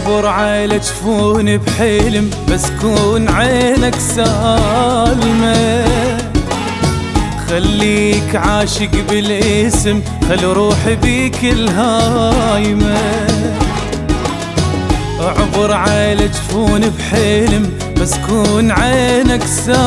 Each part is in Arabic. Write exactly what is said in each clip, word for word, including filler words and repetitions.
اعبر على جفوني بحلم بس كون عينك سالمة، خليك عاشق بالاسم خل روحي بيك الهايمة. اعبر على جفوني بحلم بس كون عينك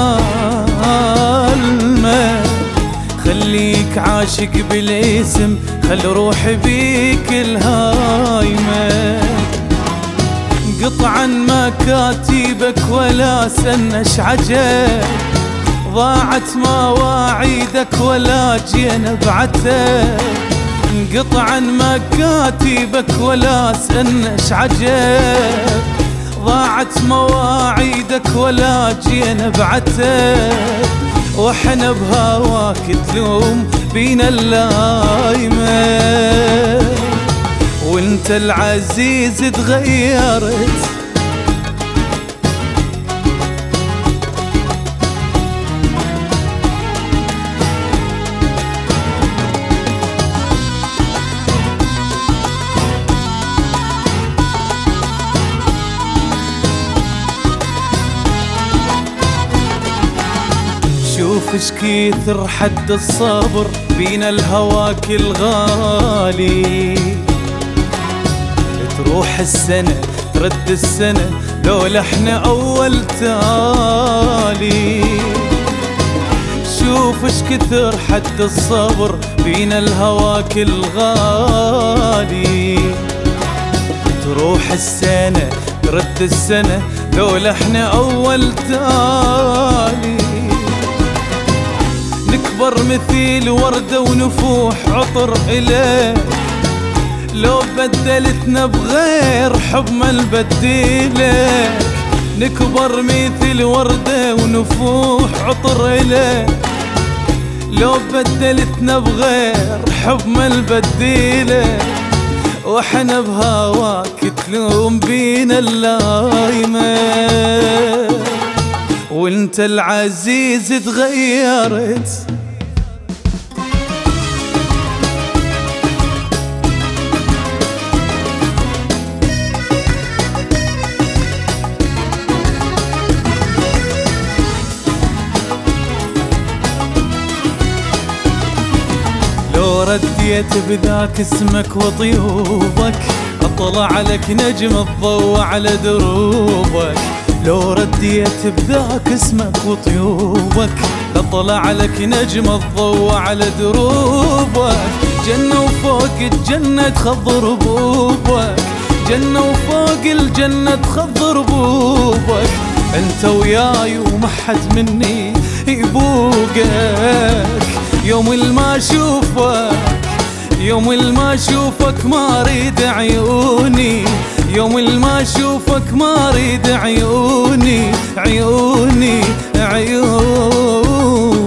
سالمة، خليك عاشق بالاسم خل روحي بيك الهايمة. قطعا ما كاتبك ولا سنش عجب، ضاعت مواعيدك ولا جينا بعتب. قطعا ما كاتبك ولا سنش عجب، ضاعت مواعيدك ولا جينا بعتب. واحنا بهواك تلوم بينا اللايمة، وانت العزيز تغيرت. شوف اش كثر حد الصبر بينا الهواك الغالي. تروح السنة ترد السنة لولا احنا اول تالي. شوف اش كثر حد الصبر بينا الهواك الغالي. تروح السنة ترد السنة لولا احنا اول تالي. نكبر مثيل وردة ونفوح عطر إليك، لو بدلتنا بغير حب ما نبدلك. نكبر مثل وردة ونفوح عطر إليك، لو بدلتنا بغير حب ما نبدلك. وحنا بهواك تلوم بينا اللايمة، وانت العزيز تغيرت. لو رديت بذاك اسمك وطيوبك، اطلع لك نجم الضوء على دروبك. لو رديت بذاك اسمك وطيوبك، اطلع لك نجم الضوء على دروبك. جنة وفوق الجنة تخضر بوبك، جنة وفوق الجنة تخضر بوبك. انت وياي ومحد مني يبوقك، يوم الما اشوفك يوم الما اشوفك ما اريد عيوني. يوم الما اشوفك ما اريد عيوني عيوني عيوني.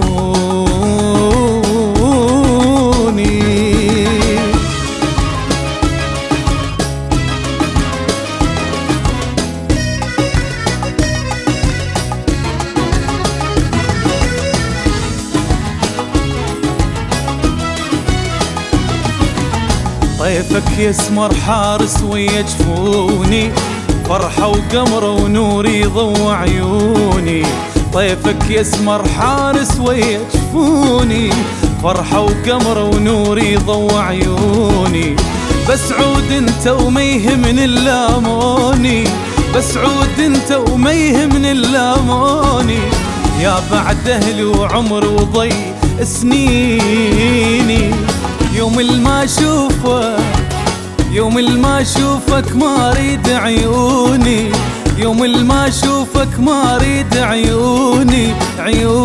طيفك يسمر حارس ويا جفوني، فرحة وقمرة ونوري ضو عيوني. طيفك يسمر حارس ويا جفوني، فرحة وقمرة ونوري ضو عيوني. بس عود انت وما يهمني اللاموني، بس عود انت وما يهمني اللاموني. يا بعد اهلي وعمر وضي سنيني، يوم الما اشوفك يوم الما اشوفك ما اريد عيوني. يوم الما اشوفك ما اريد عيوني عيوني.